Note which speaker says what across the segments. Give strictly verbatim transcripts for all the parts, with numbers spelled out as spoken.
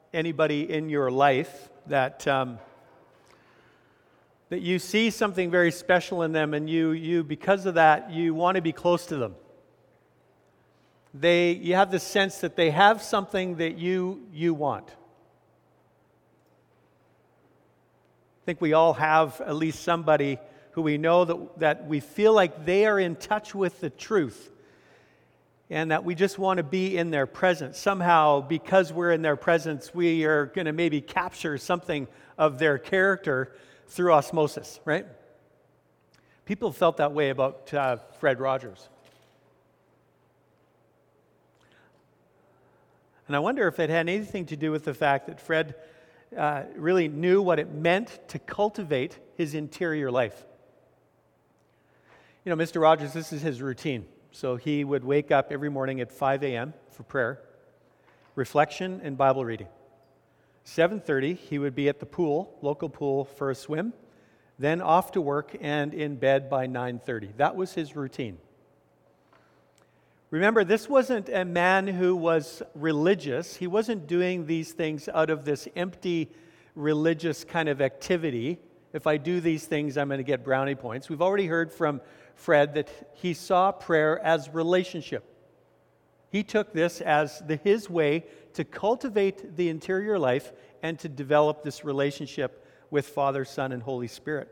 Speaker 1: anybody in your life that um, that you see something very special in them, and you you because of that you want to be close to them. They you have the sense that they have something that you you want. I think we all have at least somebody who we know that that we feel like they are in touch with the truth, and that we just want to be in their presence. Somehow, because we're in their presence, we are going to maybe capture something of their character through osmosis, right? People felt that way about uh, Fred Rogers. And I wonder if it had anything to do with the fact that Fred uh, really knew what it meant to cultivate his interior life. You know, Mister Rogers, this is his routine. So he would wake up every morning at five a.m. for prayer, reflection, and Bible reading. seven thirty, he would be at the pool, local pool, for a swim, then off to work and in bed by nine thirty. That was his routine. Remember, this wasn't a man who was religious. He wasn't doing these things out of this empty religious kind of activity. If I do these things, I'm going to get brownie points. We've already heard from Fred that he saw prayer as relationship. He took this as the, his way to cultivate the interior life and to develop this relationship with Father, Son, and Holy Spirit.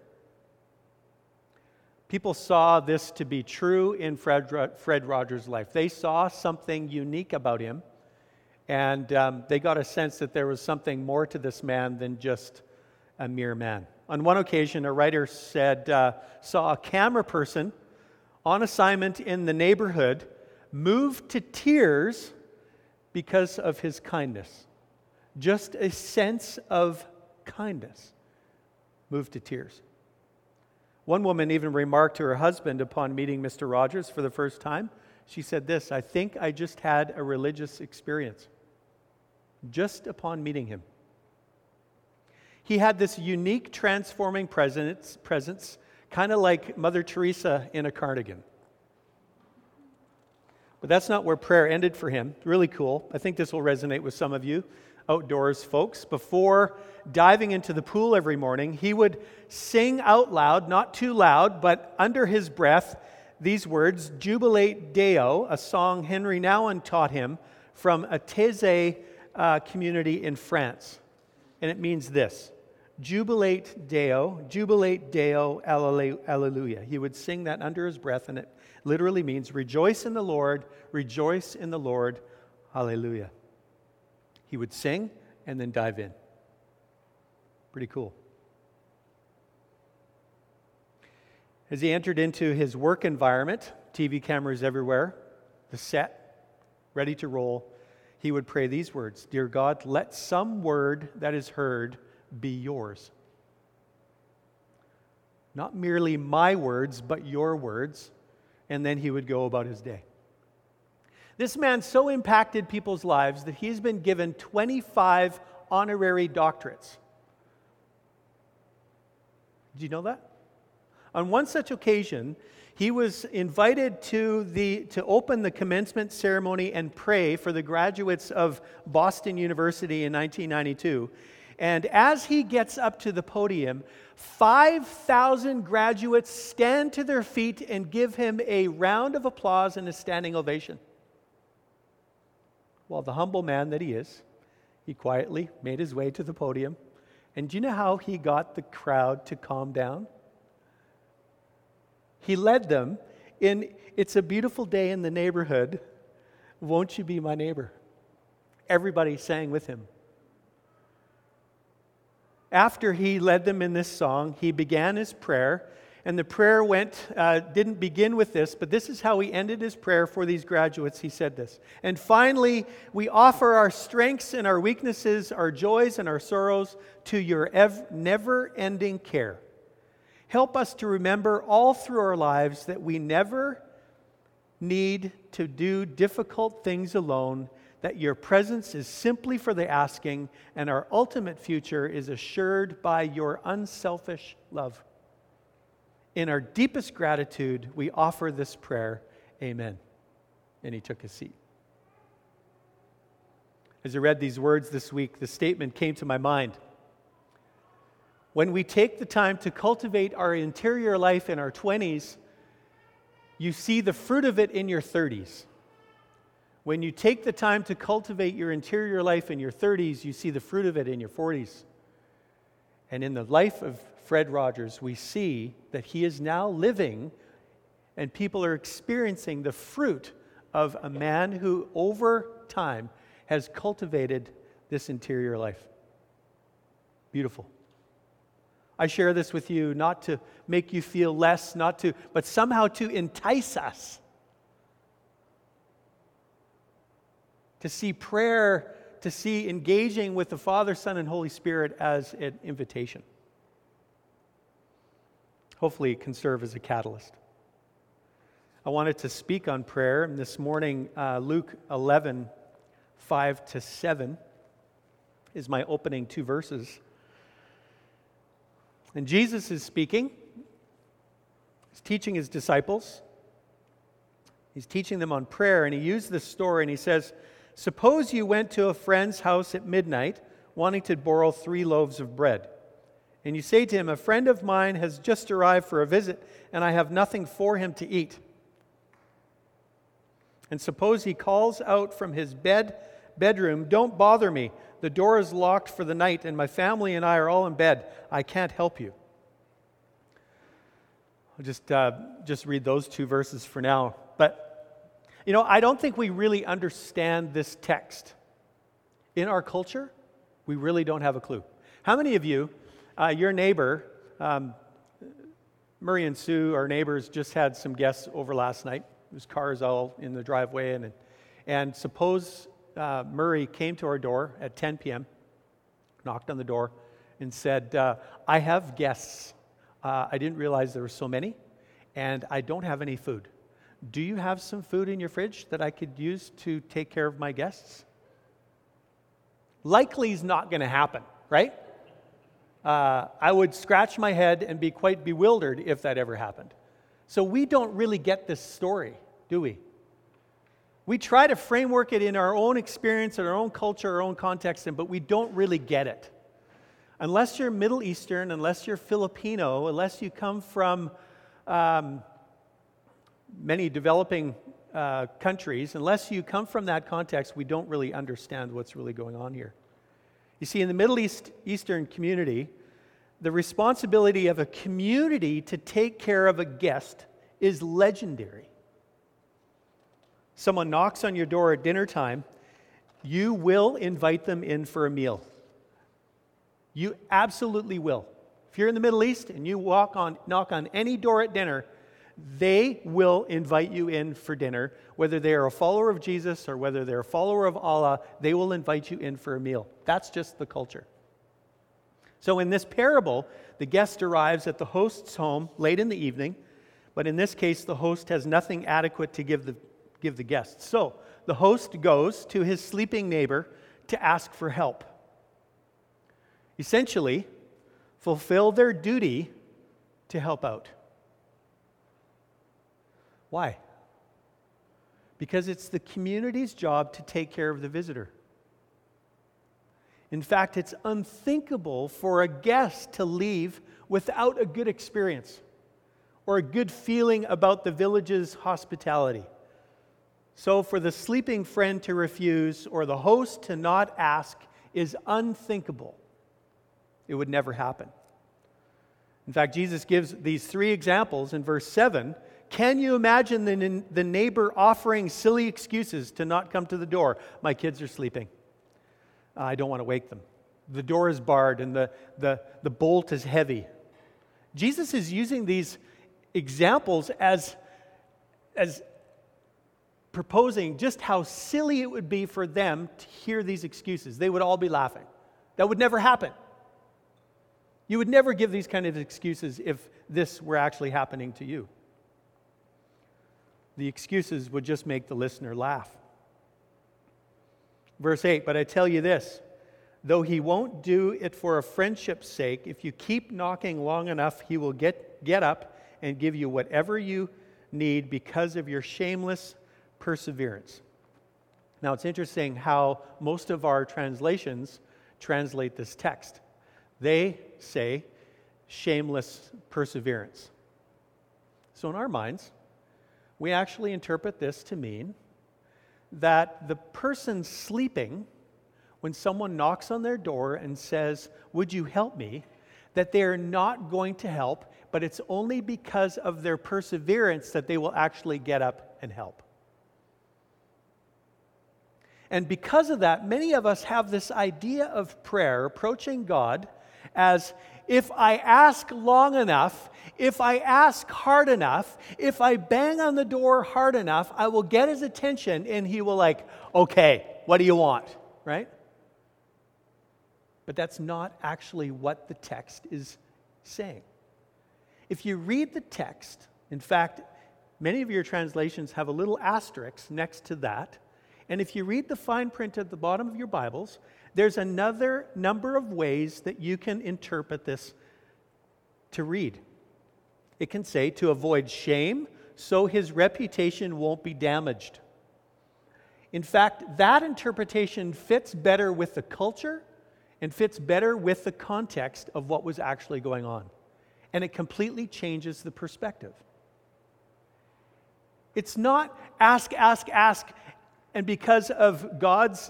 Speaker 1: People saw this to be true in Fred, Fred Rogers' life. They saw something unique about him, and um, they got a sense that there was something more to this man than just a mere man. On one occasion, a writer said, uh, saw a camera person on assignment in the neighborhood moved to tears because of his kindness. Just a sense of kindness moved to tears. One woman even remarked to her husband upon meeting Mister Rogers for the first time. She said this, "I think I just had a religious experience just upon meeting him." He had this unique transforming presence, presence kind of like Mother Teresa in a cardigan. But that's not where prayer ended for him. Really cool. I think this will resonate with some of you outdoors folks. Before diving into the pool every morning, he would sing out loud, not too loud, but under his breath, these words, Jubilate Deo, a song Henry Nouwen taught him from a Taizé uh, community in France. And it means this, Jubilate Deo, Jubilate Deo, Alleluia. He would sing that under his breath, and it literally means, rejoice in the Lord, rejoice in the Lord, hallelujah. He would sing and then dive in. Pretty cool. As he entered into his work environment, T V cameras everywhere, the set, ready to roll, he would pray these words, Dear God, let some word that is heard be yours. Not merely my words, but your words. And then he would go about his day. This man so impacted people's lives that he's been given twenty-five honorary doctorates. Did you know that? On one such occasion, he was invited to the to open the commencement ceremony and pray for the graduates of Boston University in nineteen ninety-two. And as he gets up to the podium, five thousand graduates stand to their feet and give him a round of applause and a standing ovation. Well, the humble man that he is, he quietly made his way to the podium. And do you know how he got the crowd to calm down? He led them in, it's a beautiful day in the neighborhood. Won't you be my neighbor? Everybody sang with him. After he led them in this song, he began his prayer. And the prayer went, uh, didn't begin with this, but this is how he ended his prayer for these graduates. He said this, and finally, we offer our strengths and our weaknesses, our joys and our sorrows to your ev- never-ending care. Help us to remember all through our lives that we never need to do difficult things alone, that your presence is simply for the asking, and our ultimate future is assured by your unselfish love. In our deepest gratitude, we offer this prayer. Amen. And he took his seat. As I read these words this week, the statement came to my mind. When we take the time to cultivate our interior life in our twenties, you see the fruit of it in your thirties. When you take the time to cultivate your interior life in your thirties, you see the fruit of it in your forties. And in the life of Fred Rogers, we see that he is now living and people are experiencing the fruit of a man who over time has cultivated this interior life. Beautiful. I share this with you not to make you feel less, not to, but somehow to entice us to see prayer, to see engaging with the Father, Son, and Holy Spirit as an invitation. Hopefully it can serve as a catalyst. I wanted to speak on prayer, and this morning, uh, Luke eleven, five to seven is my opening two verses. And Jesus is speaking. He's teaching his disciples. He's teaching them on prayer, and he used this story, and he says, suppose you went to a friend's house at midnight, wanting to borrow three loaves of bread. And you say to him, a friend of mine has just arrived for a visit, and I have nothing for him to eat. And suppose he calls out from his bed, bedroom, don't bother me. The door is locked for the night, and my family and I are all in bed. I can't help you. I'll just, uh, just read those two verses for now. But, you know, I don't think we really understand this text. In our culture, we really don't have a clue. How many of you, uh, your neighbor, um, Murray and Sue, our neighbors, just had some guests over last night. There's cars all in the driveway, and and suppose uh, Murray came to our door at ten p.m., knocked on the door, and said, uh, I have guests. Uh, I didn't realize there were so many, and I don't have any food. Do you have some food in your fridge that I could use to take care of my guests? Likely is not going to happen, right? Uh, I would scratch my head and be quite bewildered if that ever happened. So we don't really get this story, do we? We try to framework it in our own experience, in our own culture, our own context, but we don't really get it. Unless you're Middle Eastern, unless you're Filipino, unless you come from um, many developing uh, countries, unless you come from that context, we don't really understand what's really going on here. You see, in the Middle East Eastern community, the responsibility of a community to take care of a guest is legendary. Someone knocks on your door at dinner time, you will invite them in for a meal. You absolutely will. If you're in the Middle East and you walk on, knock on any door at dinner, they will invite you in for dinner. Whether they are a follower of Jesus or whether they're a follower of Allah, they will invite you in for a meal. That's just the culture. So in this parable, the guest arrives at the host's home late in the evening, but in this case, the host has nothing adequate to give the, give the guest. So the host goes to his sleeping neighbor to ask for help. Essentially, fulfill their duty to help out. Why? Because it's the community's job to take care of the visitor. In fact, it's unthinkable for a guest to leave without a good experience or a good feeling about the village's hospitality. So for the sleeping friend to refuse or the host to not ask is unthinkable. It would never happen. In fact, Jesus gives these three examples in verse seven. Can you imagine the, the neighbor offering silly excuses to not come to the door? My kids are sleeping. I don't want to wake them. The door is barred and the, the, the bolt is heavy. Jesus is using these examples as, as proposing just how silly it would be for them to hear these excuses. They would all be laughing. That would never happen. You would never give these kind of excuses if this were actually happening to you. The excuses would just make the listener laugh. Verse eight, but I tell you this, though he won't do it for a friendship's sake, if you keep knocking long enough, he will get, get up and give you whatever you need because of your shameless perseverance. Now, it's interesting how most of our translations translate this text. They say shameless perseverance. So in our minds, we actually interpret this to mean that the person sleeping, when someone knocks on their door and says, "Would you help me?" that they are not going to help, but it's only because of their perseverance that they will actually get up and help. And because of that, many of us have this idea of prayer, approaching God, as if I ask long enough, if I ask hard enough, if I bang on the door hard enough, I will get his attention and he will like, "Okay, what do you want?" Right? But that's not actually what the text is saying. If you read the text, in fact, many of your translations have a little asterisk next to that. And if you read the fine print at the bottom of your Bibles, there's another number of ways that you can interpret this to read. It can say, to avoid shame, so his reputation won't be damaged. In fact, that interpretation fits better with the culture and fits better with the context of what was actually going on. And it completely changes the perspective. It's not ask, ask, ask, and because of God's,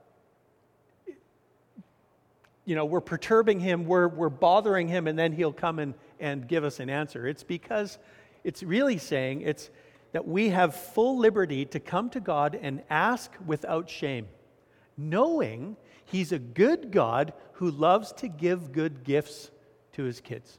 Speaker 1: you know, we're perturbing him, we're, we're bothering him, and then he'll come and, and give us an answer. It's because it's really saying it's that we have full liberty to come to God and ask without shame, knowing he's a good God who loves to give good gifts to his kids.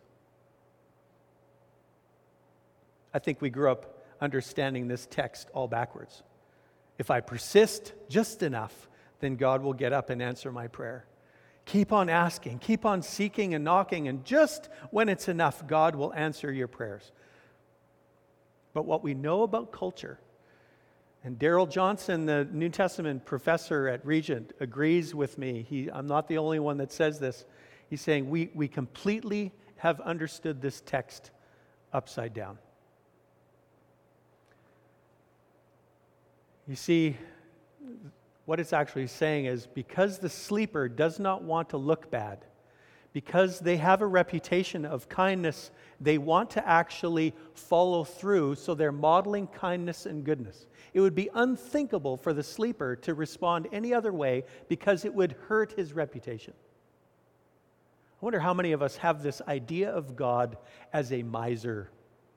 Speaker 1: I think we grew up understanding this text all backwards. If I persist just enough, then God will get up and answer my prayer. Keep on asking, keep on seeking and knocking, and just when it's enough, God will answer your prayers. But what we know about culture, and Darrell Johnson, the New Testament professor at Regent, agrees with me. He, I'm not the only one that says this. He's saying we, we completely have understood this text upside down. You see, what it's actually saying is because the sleeper does not want to look bad, because they have a reputation of kindness, they want to actually follow through, so they're modeling kindness and goodness. It would be unthinkable for the sleeper to respond any other way because it would hurt his reputation. I wonder how many of us have this idea of God as a miser,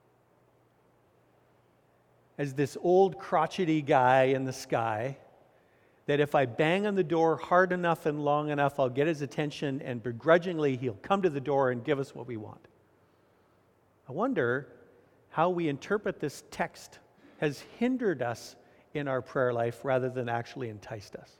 Speaker 1: as this old crotchety guy in the sky, that if I bang on the door hard enough and long enough, I'll get his attention, and begrudgingly he'll come to the door and give us what we want. I wonder how we interpret this text has hindered us in our prayer life rather than actually enticed us.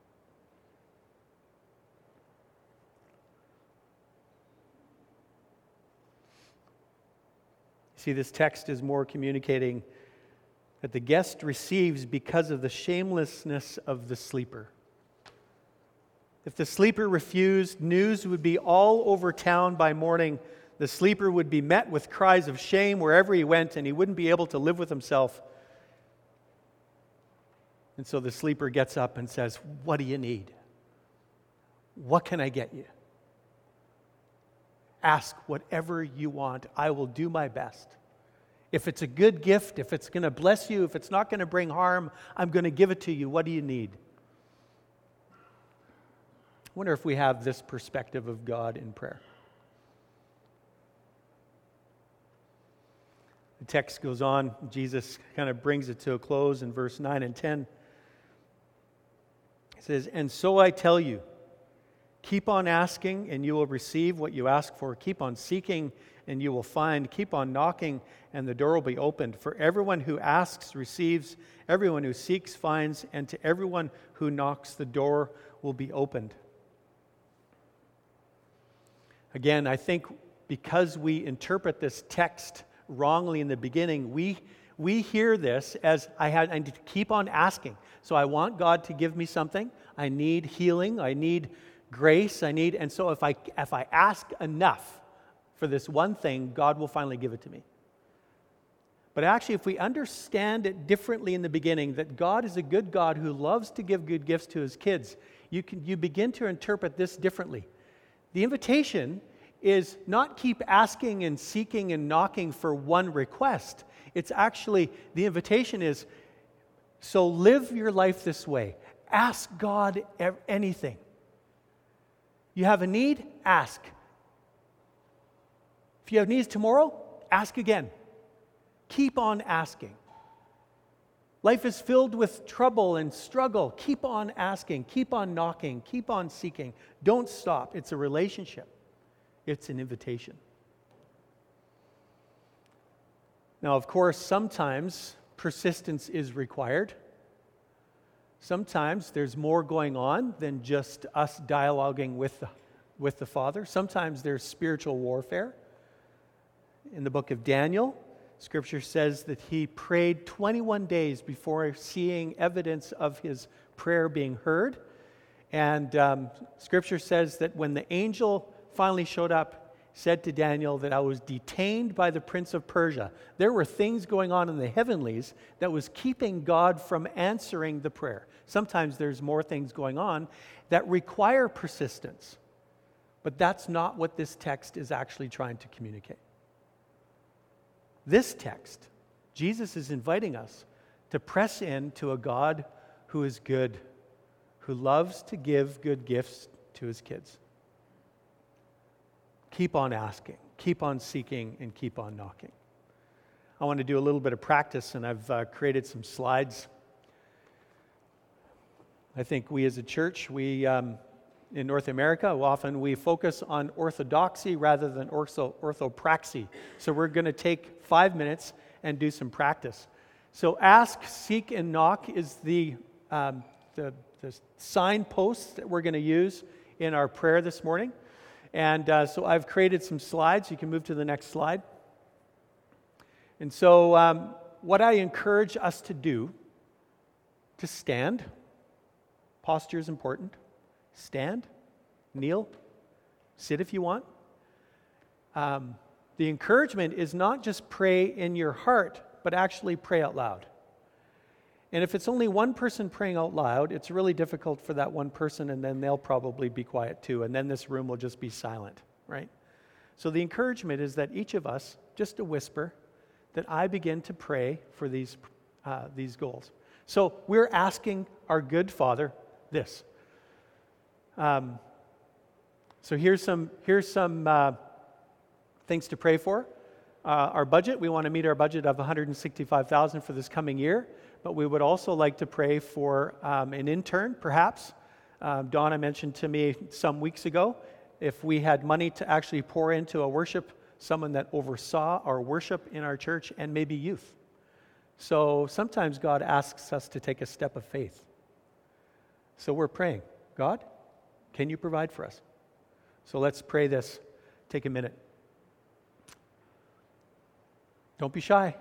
Speaker 1: See, this text is more communicating that the guest receives because of the shamelessness of the sleeper. If the sleeper refused, news would be all over town by morning. The sleeper would be met with cries of shame wherever he went, and he wouldn't be able to live with himself. And so the sleeper gets up and says, "What do you need? What can I get you? Ask whatever you want. I will do my best. If it's a good gift, if it's going to bless you, if it's not going to bring harm, I'm going to give it to you. What do you need?" I wonder if we have this perspective of God in prayer. The text goes on. Jesus kind of brings it to a close in verse nine and ten. It says, "And so I tell you, keep on asking and you will receive what you ask for. Keep on seeking and you will find. Keep on knocking and the door will be opened. For everyone who asks receives, everyone who seeks finds, and to everyone who knocks the door will be opened." Again, I think because we interpret this text wrongly in the beginning, we we hear this as I, had, I need to keep on asking. So I want God to give me something. I need healing. I need grace. I need, and so if I if I ask enough for this one thing, God will finally give it to me. But actually, if we understand it differently in the beginning, that God is a good God who loves to give good gifts to his kids, you can you begin to interpret this differently. The invitation is not keep asking and seeking and knocking for one request. It's actually, the invitation is, so live your life this way. Ask God anything. You have a need? Ask. If you have needs tomorrow, ask again. Keep on asking. Life is filled with trouble and struggle. Keep on asking. Keep on knocking. Keep on seeking. Don't stop. It's a relationship. It's an invitation. Now, of course, sometimes persistence is required. Sometimes there's more going on than just us dialoguing with the, with the Father. Sometimes there's spiritual warfare. In the book of Daniel, Scripture says that he prayed twenty-one days before seeing evidence of his prayer being heard. And um, Scripture says that when the angel finally showed up, said to Daniel that I was detained by the prince of Persia. There were things going on in the heavenlies that was keeping God from answering the prayer. Sometimes there's more things going on that require persistence. But that's not what this text is actually trying to communicate. This text, Jesus is inviting us to press in to a God who is good, who loves to give good gifts to his kids. Keep on asking, keep on seeking, and keep on knocking. I want to do a little bit of practice, and I've uh, created some slides. I think we as a church, we um, in North America, often we focus on orthodoxy rather than ortho, orthopraxy. So we're going to take five minutes and do some practice. So ask, seek, and knock is the, um, the, the signposts that we're going to use in our prayer this morning. And uh, so I've created some slides. You can move to the next slide. And so um, what I encourage us to do, to stand. Posture is important. Stand, kneel, sit if you want. Um, the encouragement is not just pray in your heart, but actually pray out loud. And if it's only one person praying out loud, it's really difficult for that one person, and then they'll probably be quiet too, and then this room will just be silent, right? So the encouragement is that each of us, just a whisper, that I begin to pray for these, uh, these goals. So we're asking our good Father this. Um, so here's some, here's some uh, things to pray for. Uh, our budget, we want to meet our budget of one hundred sixty-five thousand dollars for this coming year. But we would also like to pray for um, an intern, perhaps. Um, Donna mentioned to me some weeks ago, if we had money to actually pour into a worship, someone that oversaw our worship in our church, and maybe youth. So sometimes God asks us to take a step of faith. So we're praying, God, can you provide for us? So let's pray this. Take a minute. Don't be shy.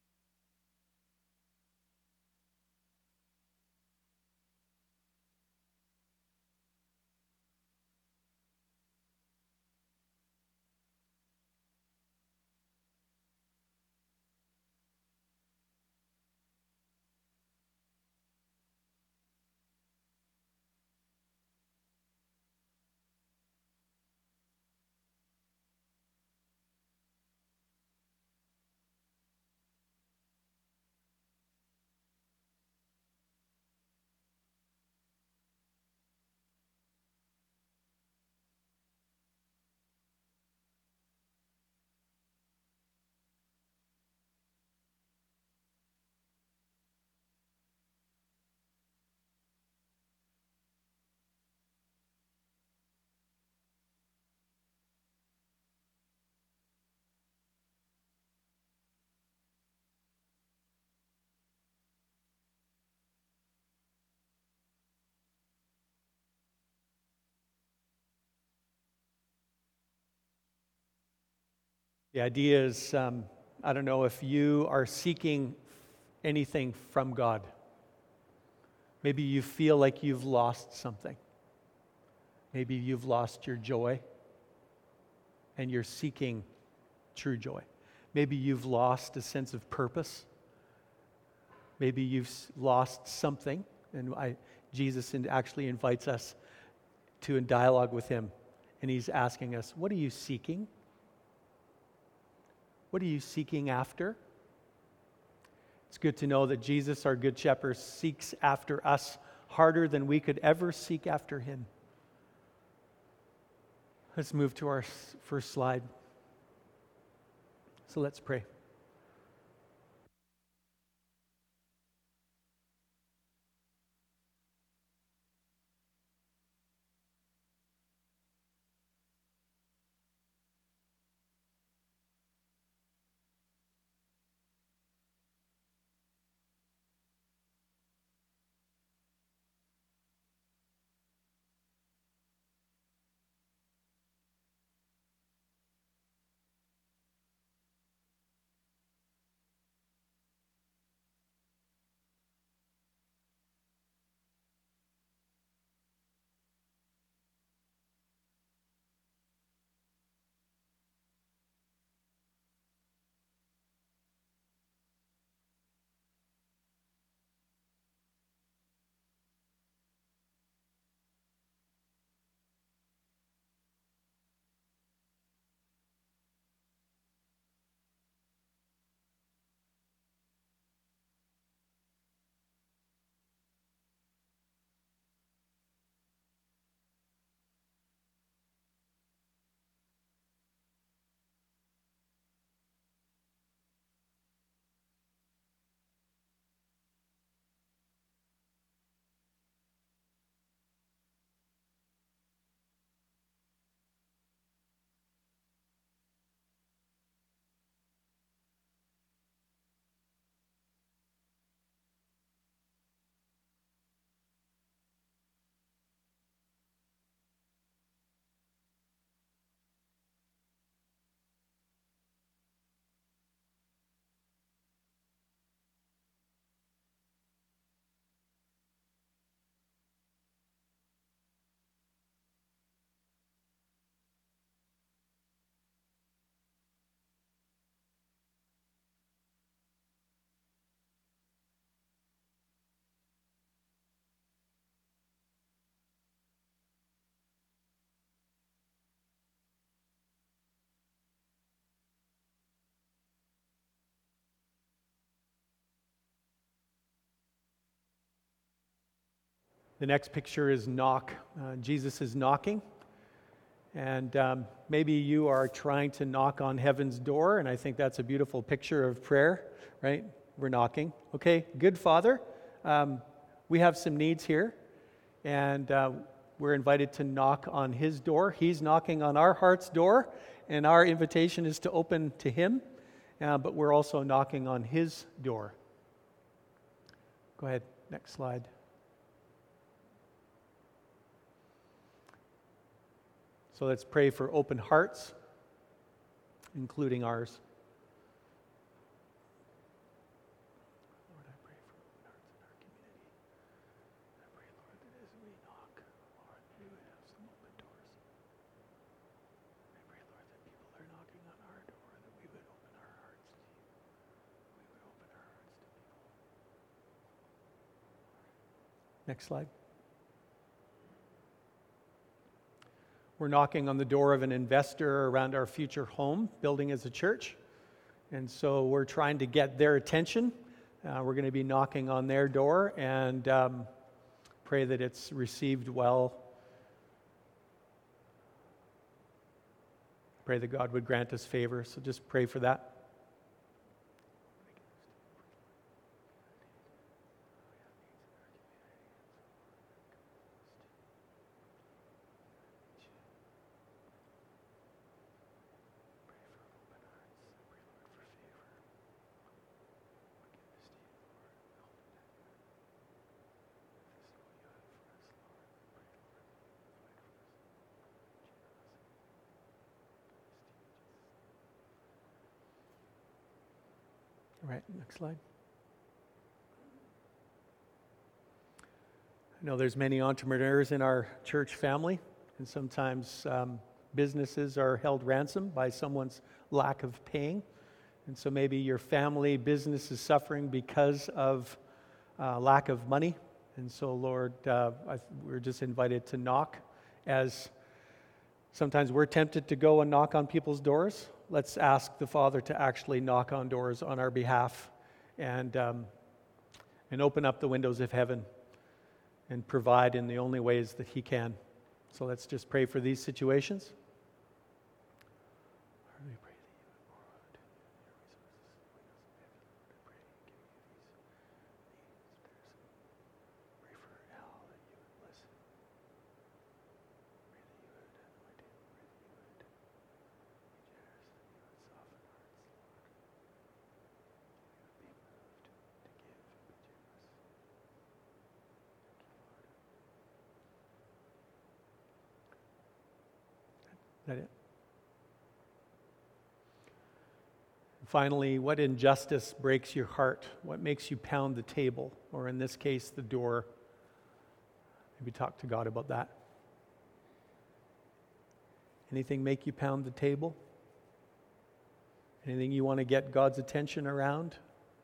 Speaker 1: The idea is, um, I don't know if you are seeking anything from God. Maybe you feel like you've lost something. Maybe you've lost your joy and you're seeking true joy. Maybe you've lost a sense of purpose. Maybe you've lost something, and I, Jesus actually invites us to in dialogue with him, and he's asking us, what are you seeking? What are you seeking after? It's good to know that Jesus, our Good Shepherd, seeks after us harder than we could ever seek after him. Let's move to our first slide. So let's pray. The next picture is knock. Uh, Jesus is knocking. And um, maybe you are trying to knock on heaven's door, and I think that's a beautiful picture of prayer, right? We're knocking. Okay, good Father, um, we have some needs here, and uh, we're invited to knock on his door. He's knocking on our heart's door, and our invitation is to open to him, uh, but we're also knocking on his door. Go ahead, next slide. So let's pray for open hearts, including ours. Lord, I pray for open hearts in our community. I pray, Lord, that as we knock, Lord, we would have some open doors. I pray, Lord, that people are knocking on our door, that we would open our hearts to you. We would open our hearts to people. Next slide. We're knocking on the door of an investor around our future home building as a church. And so we're trying to get their attention. Uh, we're going to be knocking on their door and um, pray that it's received well. Pray that God would grant us favor. So just pray for that. All right, next slide. I know there's many entrepreneurs in our church family, and sometimes um, businesses are held ransom by someone's lack of paying. And so maybe your family business is suffering because of uh, lack of money. And so, Lord, uh, I, we're just invited to knock. As sometimes we're tempted to go and knock on people's doors, let's ask the Father to actually knock on doors on our behalf and um, and open up the windows of heaven and provide in the only ways that He can. So let's just pray for these situations. That it? Finally, what injustice breaks your heart? What makes you pound the table, or in this case, the door? Maybe talk to God about that. Anything make you pound the table? Anything you want to get God's attention around?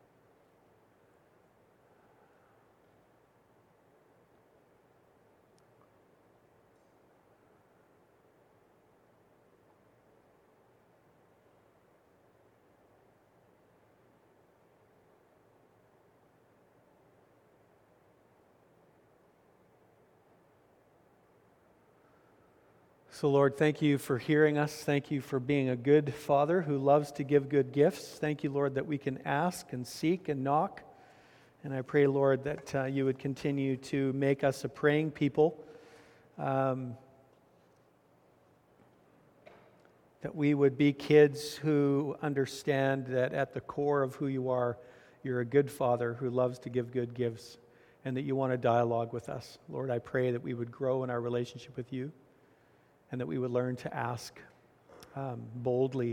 Speaker 1: So, Lord, thank you for hearing us. Thank you for being a good Father who loves to give good gifts. Thank you, Lord, that we can ask and seek and knock. And I pray, Lord, that uh, you would continue to make us a praying people, um, that we would be kids who understand that at the core of who you are, you're a good Father who loves to give good gifts, and that you want to dialogue with us. Lord, I pray that we would grow in our relationship with you, and that we would learn to ask um, boldly.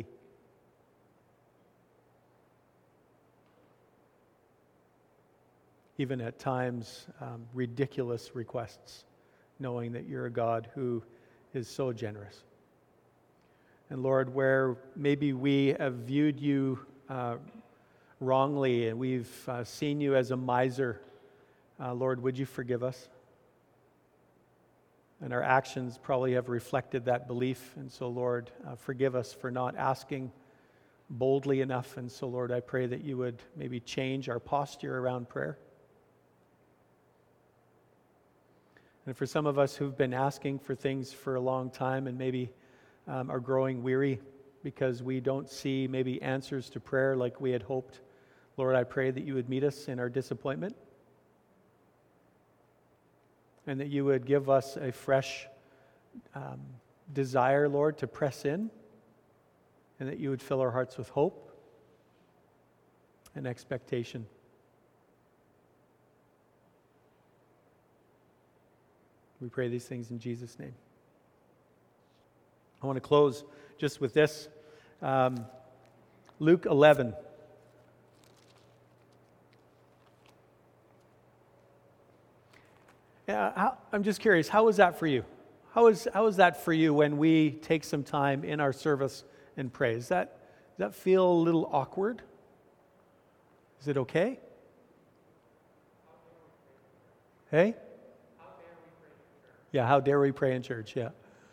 Speaker 1: Even at times, um, ridiculous requests, knowing that you're a God who is so generous. And Lord, where maybe we have viewed you uh, wrongly and we've uh, seen you as a miser, uh, Lord, would you forgive us? And our actions probably have reflected that belief. And so, Lord, uh, forgive us for not asking boldly enough. And so, Lord, I pray that you would maybe change our posture around prayer. And for some of us who've been asking for things for a long time and maybe um, are growing weary because we don't see maybe answers to prayer like we had hoped, Lord, I pray that you would meet us in our disappointment. And that you would give us a fresh um, desire, Lord, to press in. And that you would fill our hearts with hope and expectation. We pray these things in Jesus' name. I want to close just with this. Um, Luke eleven. Yeah, how, I'm just curious, how is that for you? How is how is that for you when we take some time in our service and pray? Does that, does that feel a little awkward? Is it okay? Hey? How dare we pray in church? Yeah, how dare we pray in church, yeah.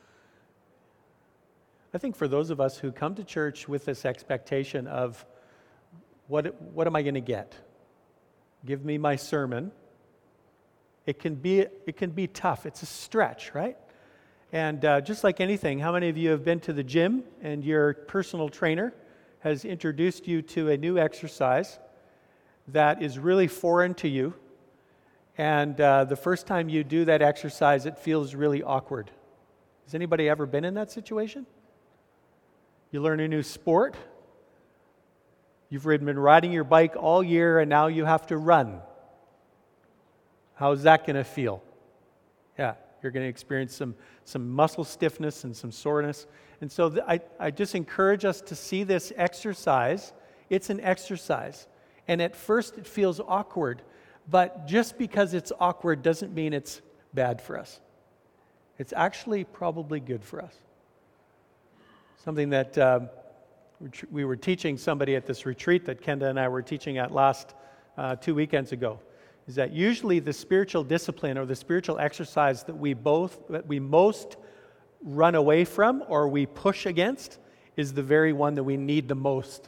Speaker 1: I think for those of us who come to church with this expectation of, what, what am I going to get? Give me my sermon. It can be it can be tough. It's a stretch, right? And uh, just like anything, how many of you have been to the gym and your personal trainer has introduced you to a new exercise that is really foreign to you, and uh, the first time you do that exercise, it feels really awkward? Has anybody ever been in that situation? You learn a new sport. You've been riding your bike all year, and now you have to run. How's that going to feel? Yeah, you're going to experience some, some muscle stiffness and some soreness. And so th- I, I just encourage us to see this exercise. It's an exercise. And at first it feels awkward, but just because it's awkward doesn't mean it's bad for us. It's actually probably good for us. Something that um, We were teaching somebody at this retreat that Kenda and I were teaching at last uh, two weekends ago, is that usually the spiritual discipline or the spiritual exercise that we both, that we most run away from or we push against is the very one that we need the most.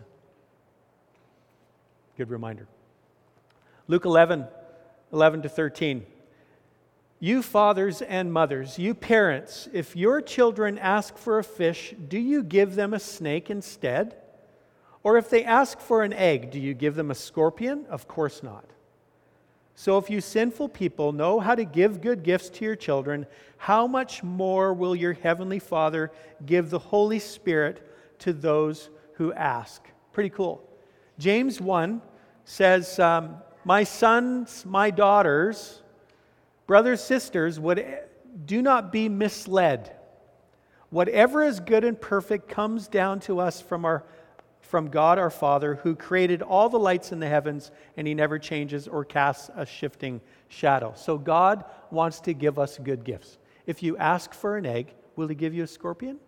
Speaker 1: Good reminder. Luke eleven, eleven to thirteen. You fathers and mothers, you parents, if your children ask for a fish, do you give them a snake instead? Or if they ask for an egg, do you give them a scorpion? Of course not. So if you sinful people know how to give good gifts to your children, how much more will your heavenly Father give the Holy Spirit to those who ask? Pretty cool. James one says, um, my sons, my daughters, brothers, sisters, would, do not be misled. Whatever is good and perfect comes down to us from our from God our Father, who created all the lights in the heavens, and He never changes or casts a shifting shadow. So God wants to give us good gifts. If you ask for an egg, will He give you a scorpion?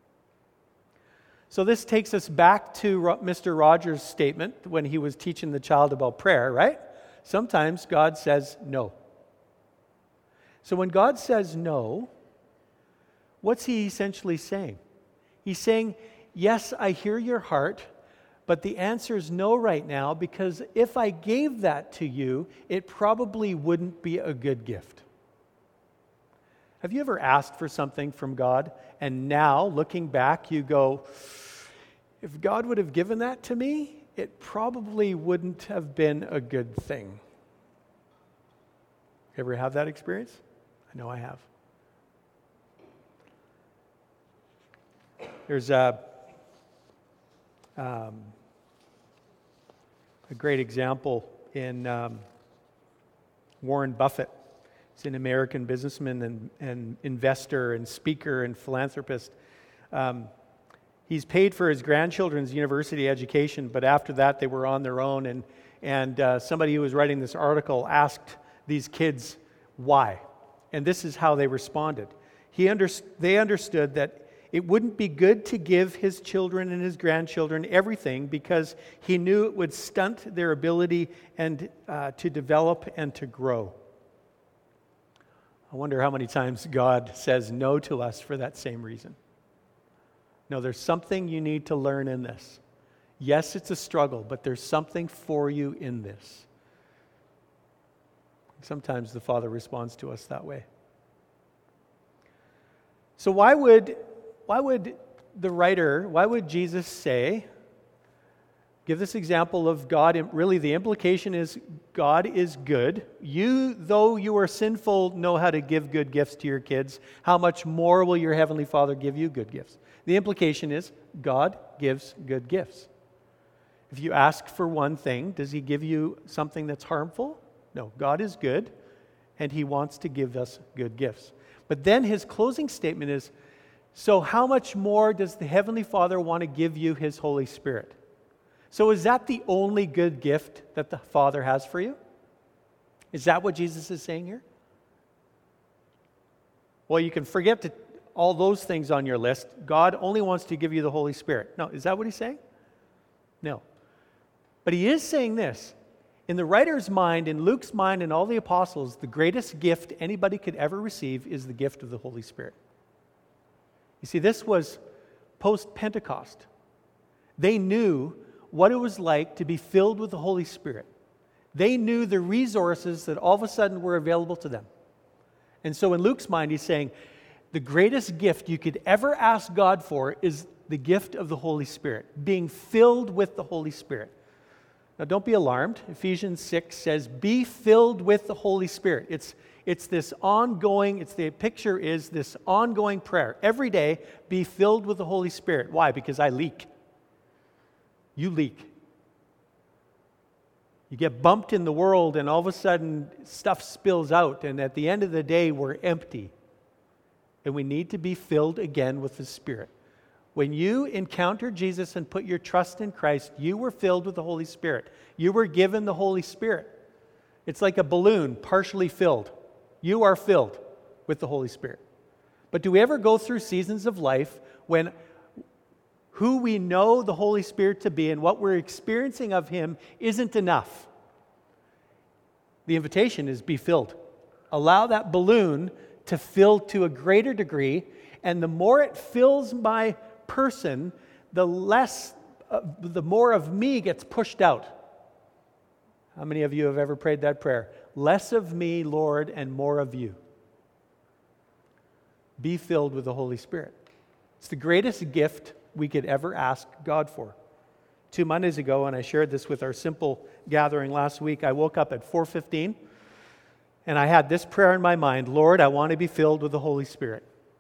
Speaker 1: So this takes us back to Mister Rogers' statement when he was teaching the child about prayer, right? Sometimes God says no. So when God says no, what's He essentially saying? He's saying, yes, I hear your heart, but the answer is no right now, because if I gave that to you, it probably wouldn't be a good gift. Have you ever asked for something from God, and now, looking back, you go, if God would have given that to me, it probably wouldn't have been a good thing. Ever have that experience? I know I have. There's a, um, a great example in um, Warren Buffett. He's an American businessman and, and investor and speaker and philanthropist. Um, he's paid for his grandchildren's university education, but after that they were on their own, and, and uh, somebody who was writing this article asked these kids why. And this is how they responded. He under, they understood that it wouldn't be good to give his children and his grandchildren everything, because he knew it would stunt their ability and uh, to develop and to grow. I wonder how many times God says no to us for that same reason. No, there's something you need to learn in this. Yes, it's a struggle, but there's something for you in this. Sometimes the Father responds to us that way. So why would why would the writer, why would Jesus say, give this example of God, really the implication is God is good. You, though you are sinful, know how to give good gifts to your kids. How much more will your Heavenly Father give you good gifts? The implication is God gives good gifts. If you ask for one thing, does He give you something that's harmful? No, God is good, and He wants to give us good gifts. But then His closing statement is, so how much more does the Heavenly Father want to give you His Holy Spirit? So is that the only good gift that the Father has for you? Is that what Jesus is saying here? Well, you can forget to, all those things on your list. God only wants to give you the Holy Spirit. No, is that what He's saying? No. But He is saying this. In the writer's mind, in Luke's mind, and all the apostles, the greatest gift anybody could ever receive is the gift of the Holy Spirit. You see, this was post-Pentecost. They knew what it was like to be filled with the Holy Spirit. They knew the resources that all of a sudden were available to them. And so in Luke's mind, he's saying, the greatest gift you could ever ask God for is the gift of the Holy Spirit, being filled with the Holy Spirit. Now, don't be alarmed. Ephesians six says, be filled with the Holy Spirit. It's, it's this ongoing, it's the picture is this ongoing prayer. Every day, be filled with the Holy Spirit. Why? Because I leak. You leak. You get bumped in the world, and all of a sudden, stuff spills out, and at the end of the day, we're empty. And we need to be filled again with the Spirit. When you encountered Jesus and put your trust in Christ, you were filled with the Holy Spirit. You were given the Holy Spirit. It's like a balloon partially filled. You are filled with the Holy Spirit. But do we ever go through seasons of life when who we know the Holy Spirit to be and what we're experiencing of him isn't enough. The invitation is be filled. Allow that balloon to fill to a greater degree, and the more it fills my person, the less, uh, the more of me gets pushed out. How many of you have ever prayed that prayer? Less of me, Lord, and more of you. Be filled with the Holy Spirit. It's the greatest gift we could ever ask God for. Two Mondays ago, and I shared this with our simple gathering last week, I woke up at four fifteen, and I had this prayer in my mind: Lord, I want to be filled with the Holy Spirit.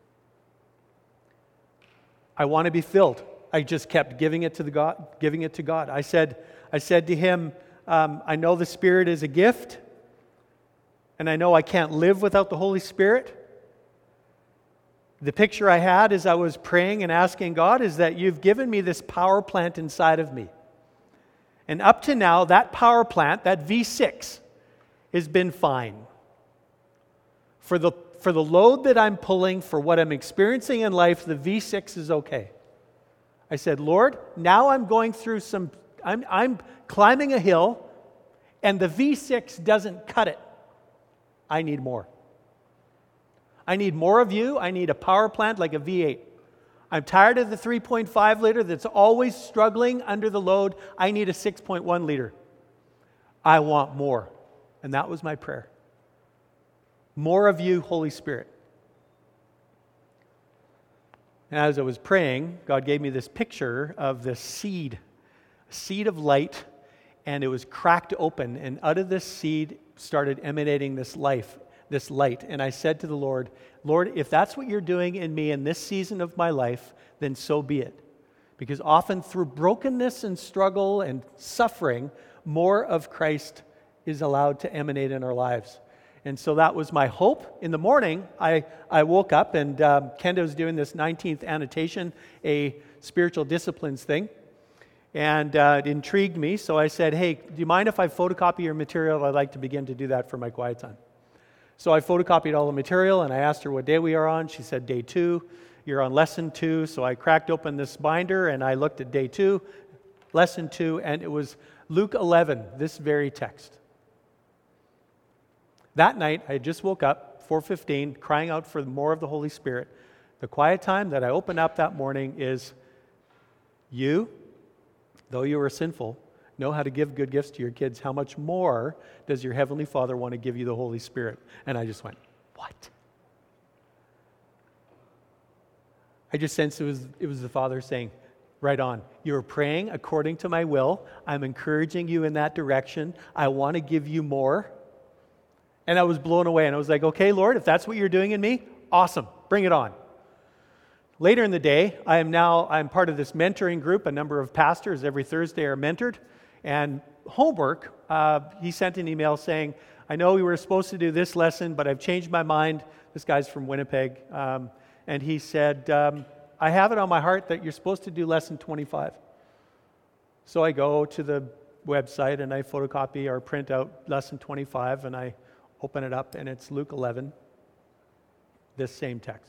Speaker 1: I want to be filled. I just kept giving it to the God, giving it to God. I said, I said to him, um, I know the Spirit is a gift, and I know I can't live without the Holy Spirit. The picture I had as I was praying and asking God is that you've given me this power plant inside of me. And up to now, that power plant, that V six, has been fine. For the, for the load that I'm pulling, for what I'm experiencing in life, the V six is okay. I said, Lord, now I'm going through some, I'm, I'm climbing a hill, and the V six doesn't cut it. I need more. I need more of you. I need a power plant like a V eight. I'm tired of the three point five liter that's always struggling under the load. I need a six point one liter. I want more. And that was my prayer. More of you, Holy Spirit. And as I was praying, God gave me this picture of this seed, a seed of light, and it was cracked open, and out of this seed started emanating this life, this light. And I said to the Lord, Lord, if that's what you're doing in me in this season of my life, then so be it. Because often through brokenness and struggle and suffering, more of Christ is allowed to emanate in our lives. And so that was my hope. In the morning, I, I woke up, and um, Kenda was doing this nineteenth annotation, a spiritual disciplines thing. And uh, it intrigued me, so I said, hey, do you mind if I photocopy your material? I'd like to begin to do that for my quiet time. So I photocopied all the material, and I asked her what day we are on. She said, day two. You're on lesson two. So I cracked open this binder, and I looked at day two, lesson two, and it was Luke eleven, this very text. That night, I just woke up, four fifteen, crying out for more of the Holy Spirit. The quiet time that I opened up that morning is, you, though you are sinful, know how to give good gifts to your kids. How much more does your Heavenly Father want to give you the Holy Spirit? And I just went, what? I just sensed it was, it was the Father saying, right on. You're praying according to my will. I'm encouraging you in that direction. I want to give you more. And I was blown away. And I was like, okay, Lord, if that's what you're doing in me, awesome. Bring it on. Later in the day, I am now, I'm part of this mentoring group. A number of pastors every Thursday are mentored. And homework, uh, he sent an email saying, I know we were supposed to do this lesson, but I've changed my mind. This guy's from Winnipeg. Um, and he said, um, I have it on my heart that you're supposed to do lesson twenty-five. So I go to the website and I photocopy or print out lesson twenty-five, and I open it up, and it's Luke eleven, this same text.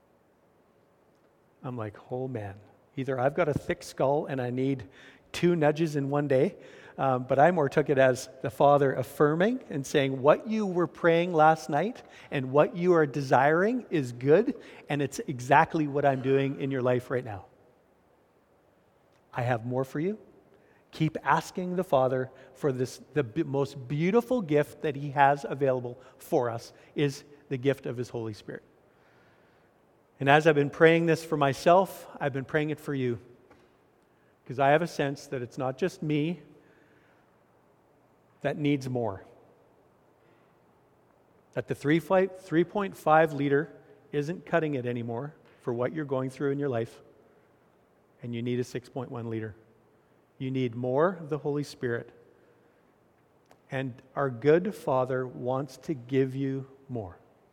Speaker 1: I'm like, oh man, either I've got a thick skull and I need two nudges in one day, um, but I more took it as the Father affirming and saying, what you were praying last night and what you are desiring is good, and it's exactly what I'm doing in your life right now. I have more for you. Keep asking the Father for this. The b- most beautiful gift that He has available for us is the gift of His Holy Spirit. And as I've been praying this for myself, I've been praying it for you. Because I have a sense that it's not just me that needs more. That the three point five liter isn't cutting it anymore for what you're going through in your life. And you need a six point one liter. You need more of the Holy Spirit. And our good Father wants to give you more.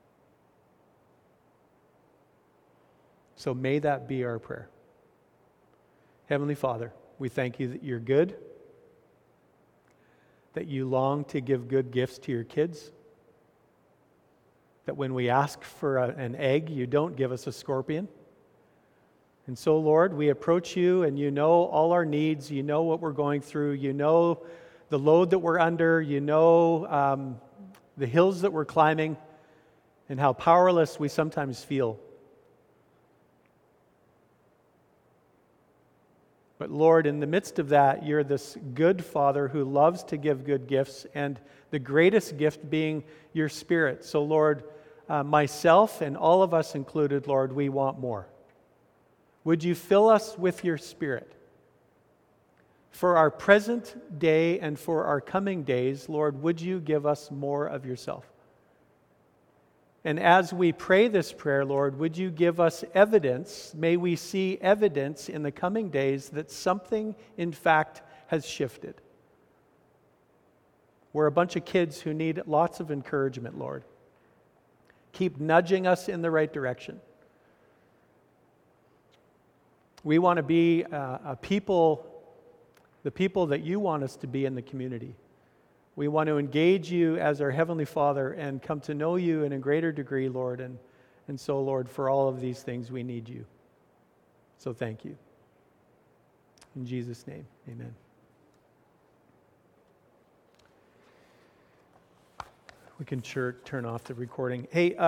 Speaker 1: So may that be our prayer. Heavenly Father, we thank you that you're good, that you long to give good gifts to your kids, that when we ask for a, an egg, you don't give us a scorpion, And so, Lord, we approach you, and you know all our needs. You know what we're going through. You know the load that we're under. You know um, the hills that we're climbing, and how powerless we sometimes feel. But Lord, in the midst of that, you're this good Father who loves to give good gifts, and the greatest gift being your Spirit. So, Lord, uh, myself and all of us included, Lord, we want more. Would you fill us with your Spirit? For our present day and for our coming days, Lord, would you give us more of yourself? And as we pray this prayer, Lord, would you give us evidence? May we see evidence in the coming days that something, in fact, has shifted. We're a bunch of kids who need lots of encouragement, Lord. Keep nudging us in the right direction. We want to be uh, a people, the people that you want us to be in the community. We want to engage you as our Heavenly Father and come to know you in a greater degree, Lord. And, and so, Lord, for all of these things, we need you. So thank you. In Jesus' name, amen. We can sure turn off the recording. Hey, uh,